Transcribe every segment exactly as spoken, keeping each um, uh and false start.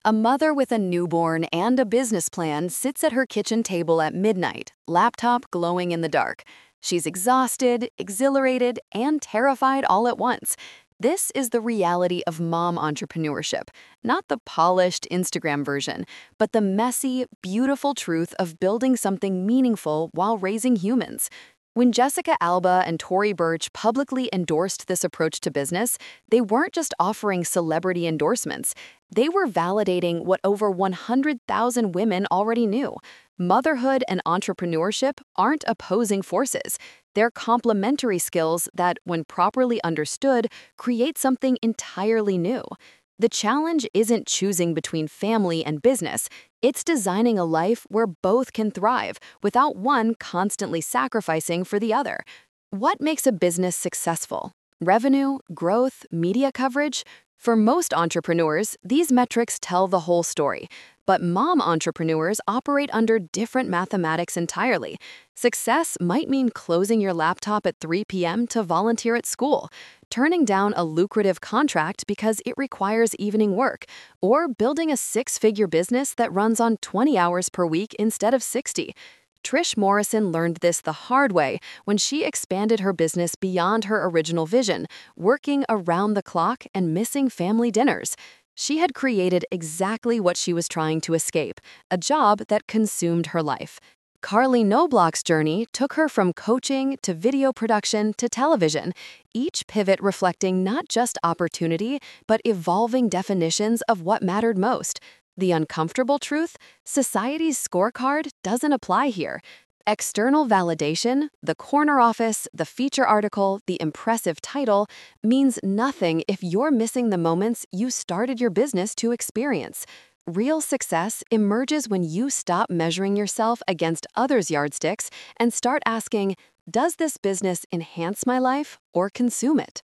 A mother with a newborn and a business plan sits at her kitchen table at midnight, laptop glowing in the dark. She's exhausted, exhilarated, and terrified all at once. This is the reality of mom entrepreneurship, not the polished Instagram version, but the messy, beautiful truth of building something meaningful while raising humans. When Jessica Alba and Tory Burch publicly endorsed this approach to business, they weren't just offering celebrity endorsements. They were validating what over one hundred thousand women already knew. Motherhood and entrepreneurship aren't opposing forces. They're complementary skills that, when properly understood, create something entirely new. The challenge isn't choosing between family and business. It's designing a life where both can thrive without one constantly sacrificing for the other. What makes a business successful? Revenue, growth, media coverage? For most entrepreneurs, these metrics tell the whole story. But mom entrepreneurs operate under different mathematics entirely. Success might mean closing your laptop at three p m to volunteer at school, turning down a lucrative contract because it requires evening work, or building a six-figure business that runs on twenty hours per week instead of sixty. Trish Morrison learned this the hard way when she expanded her business beyond her original vision, working around the clock and missing family dinners. She had created exactly what she was trying to escape, a job that consumed her life. Carly Knobloch's journey took her from coaching to video production to television, each pivot reflecting not just opportunity, but evolving definitions of what mattered most. The uncomfortable truth? Society's scorecard doesn't apply here. External validation, the corner office, the feature article, the impressive title, means nothing if you're missing the moments you started your business to experience. Real success emerges when you stop measuring yourself against others' yardsticks and start asking, does this business enhance my life or consume it?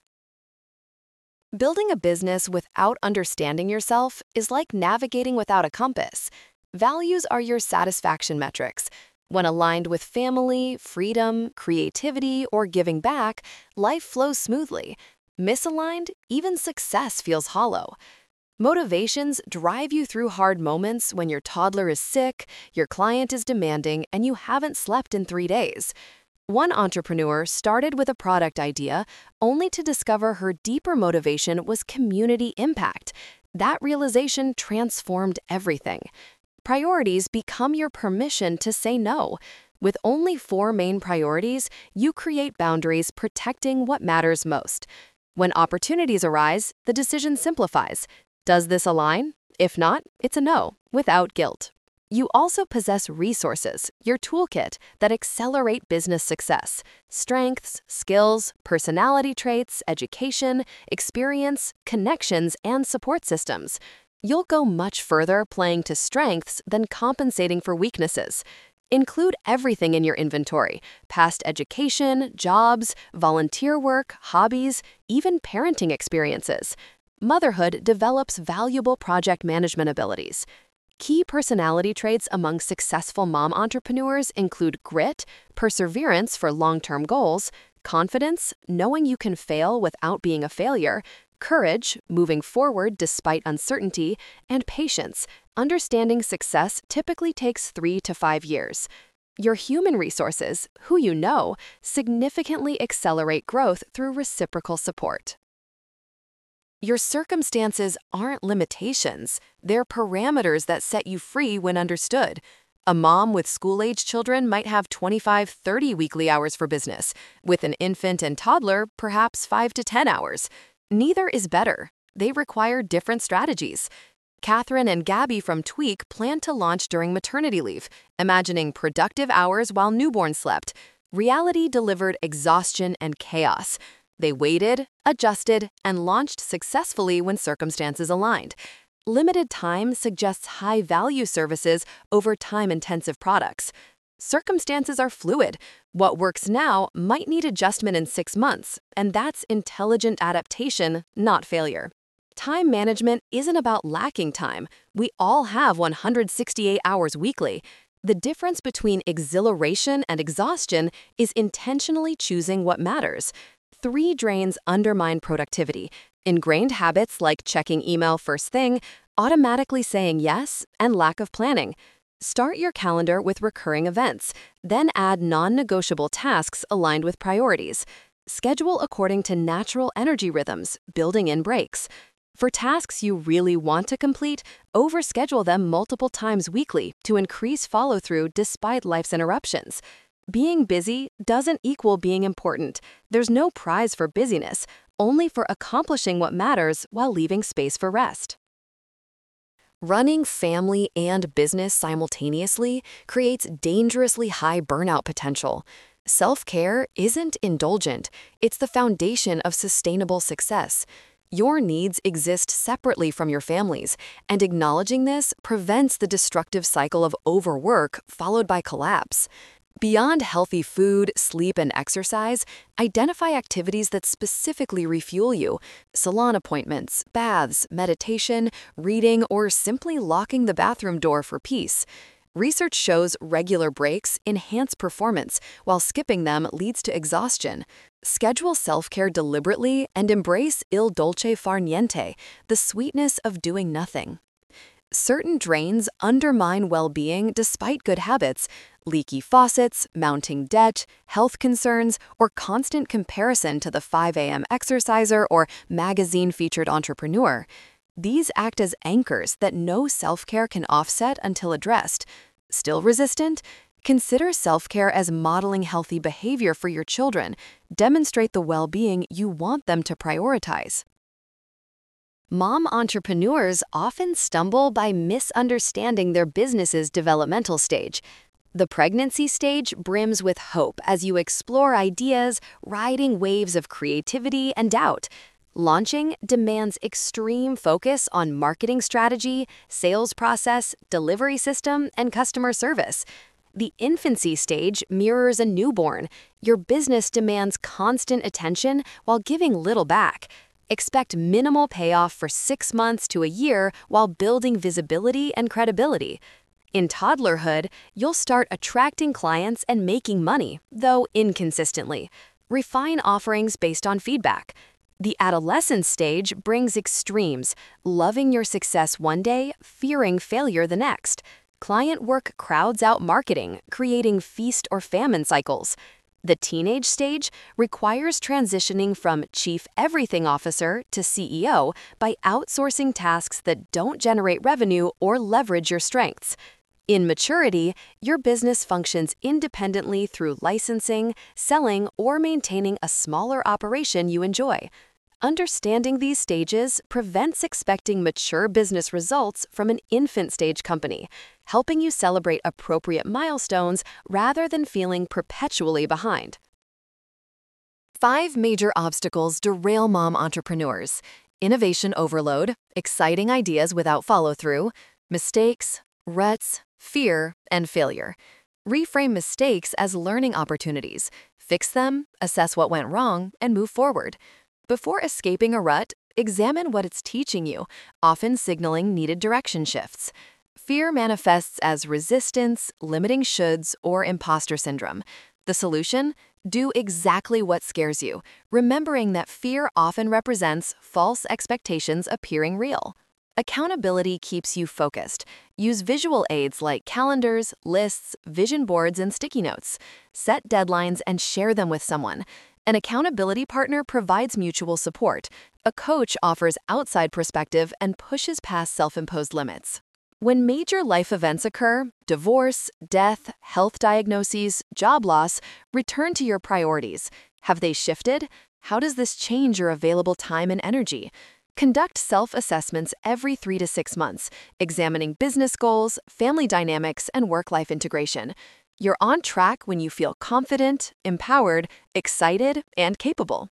Building a business without understanding yourself is like navigating without a compass. Values are your satisfaction metrics. When aligned with family, freedom, creativity, or giving back, life flows smoothly. Misaligned, even success feels hollow. Motivations drive you through hard moments when your toddler is sick, your client is demanding, and you haven't slept in three days. One entrepreneur started with a product idea only to discover her deeper motivation was community impact. That realization transformed everything. Priorities become your permission to say no. With only four main priorities, you create boundaries protecting what matters most. When opportunities arise, the decision simplifies. Does this align? If not, it's a no, without guilt. You also possess resources, your toolkit, that accelerate business success. Strengths, skills, personality traits, education, experience, connections, and support systems. You'll go much further playing to strengths than compensating for weaknesses. Include everything in your inventory: past education, jobs, volunteer work, hobbies, even parenting experiences. Motherhood develops valuable project management abilities. Key personality traits among successful mom entrepreneurs include grit, perseverance for long-term goals, confidence, knowing you can fail without being a failure, courage, moving forward despite uncertainty, and patience, understanding success typically takes three to five years. Your human resources, who you know, significantly accelerate growth through reciprocal support. Your circumstances aren't limitations, they're parameters that set you free when understood. A mom with school-age children might have twenty-five, thirty weekly hours for business. With an infant and toddler, perhaps five to ten hours. Neither is better. They require different strategies. Catherine and Gabby from Tweak plan to launch during maternity leave, imagining productive hours while newborn slept. Reality delivered exhaustion and chaos. They waited, adjusted, and launched successfully when circumstances aligned. Limited time suggests high-value services over time-intensive products. Circumstances are fluid. What works now might need adjustment in six months, and that's intelligent adaptation, not failure. Time management isn't about lacking time. We all have one hundred sixty-eight hours weekly. The difference between exhilaration and exhaustion is intentionally choosing what matters. Three drains undermine productivity: Ingrained habits like checking email first thing, automatically saying yes, and lack of planning. Start your calendar with recurring events, then add non-negotiable tasks aligned with priorities. Schedule according to natural energy rhythms, building in breaks. For tasks you really want to complete, overschedule them multiple times weekly to increase follow-through despite life's interruptions. Being busy doesn't equal being important. There's no prize for busyness, only for accomplishing what matters while leaving space for rest. Running family and business simultaneously creates dangerously high burnout potential. Self-care isn't indulgent, it's the foundation of sustainable success. Your needs exist separately from your family's, and acknowledging this prevents the destructive cycle of overwork followed by collapse. Beyond healthy food, sleep, and exercise, identify activities that specifically refuel you: salon appointments, baths, meditation, reading, or simply locking the bathroom door for peace. Research shows regular breaks enhance performance, while skipping them leads to exhaustion. Schedule self-care deliberately and embrace il dolce far niente, the sweetness of doing nothing. Certain drains undermine well-being despite good habits. Leaky faucets, mounting debt, health concerns, or constant comparison to the five a m exerciser or magazine-featured entrepreneur. These act as anchors that no self-care can offset until addressed. Still resistant? Consider self-care as modeling healthy behavior for your children. Demonstrate the well-being you want them to prioritize. Mom entrepreneurs often stumble by misunderstanding their business's developmental stage. The pregnancy stage brims with hope as you explore ideas, riding waves of creativity and doubt. Launching demands extreme focus on marketing strategy, sales process, delivery system, and customer service. The infancy stage mirrors a newborn. Your business demands constant attention while giving little back. Expect minimal payoff for six months to a year while building visibility and credibility. In toddlerhood, you'll start attracting clients and making money, though inconsistently. Refine offerings based on feedback. The adolescence stage brings extremes, loving your success one day, fearing failure the next. Client work crowds out marketing, creating feast or famine cycles. The teenage stage requires transitioning from chief everything officer to C E O by outsourcing tasks that don't generate revenue or leverage your strengths. In maturity, your business functions independently through licensing, selling, or maintaining a smaller operation you enjoy. Understanding these stages prevents expecting mature business results from an infant stage company, helping you celebrate appropriate milestones rather than feeling perpetually behind. Five major obstacles derail mom entrepreneurs: innovation overload, exciting ideas without follow-through, mistakes, ruts, fear, and failure. Reframe mistakes as learning opportunities. Fix them, assess what went wrong, and move forward. Before escaping a rut, examine what it's teaching you, often signaling needed direction shifts. Fear manifests as resistance, limiting shoulds, or imposter syndrome. The solution? Do exactly what scares you, remembering that fear often represents false expectations appearing real. Accountability keeps you focused. Use visual aids like calendars, lists, vision boards, and sticky notes. Set deadlines and share them with someone. An accountability partner provides mutual support. A coach offers outside perspective and pushes past self-imposed limits. When major life events occur, divorce, death, health diagnoses, job loss, return to your priorities. Have they shifted? How does this change your available time and energy? Conduct self-assessments every three to six months, examining business goals, family dynamics, and work-life integration. You're on track when you feel confident, empowered, excited, and capable.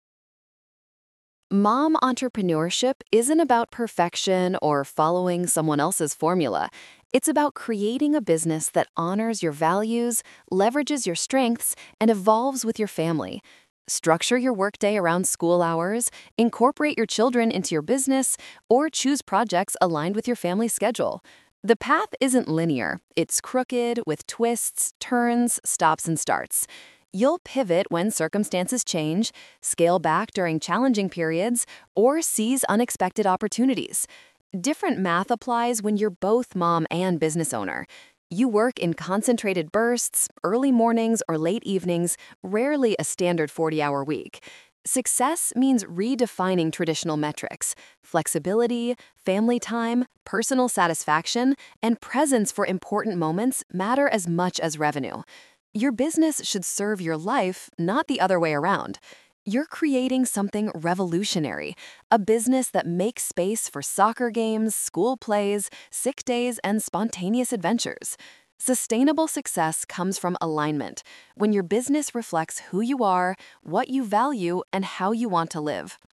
Mom entrepreneurship isn't about perfection or following someone else's formula. It's about creating a business that honors your values, leverages your strengths, and evolves with your family. Structure your workday around school hours, incorporate your children into your business, or choose projects aligned with your family's schedule. The path isn't linear. It's crooked with twists, turns, stops, and starts. You'll pivot when circumstances change, scale back during challenging periods, or seize unexpected opportunities. Different math applies when you're both mom and business owner. You work in concentrated bursts, early mornings or late evenings, rarely a standard forty-hour week. Success means redefining traditional metrics. Flexibility, family time, personal satisfaction, and presence for important moments matter as much as revenue. Your business should serve your life, not the other way around. You're creating something revolutionary, a business that makes space for soccer games, school plays, sick days, and spontaneous adventures. Sustainable success comes from alignment, when your business reflects who you are, what you value, and how you want to live.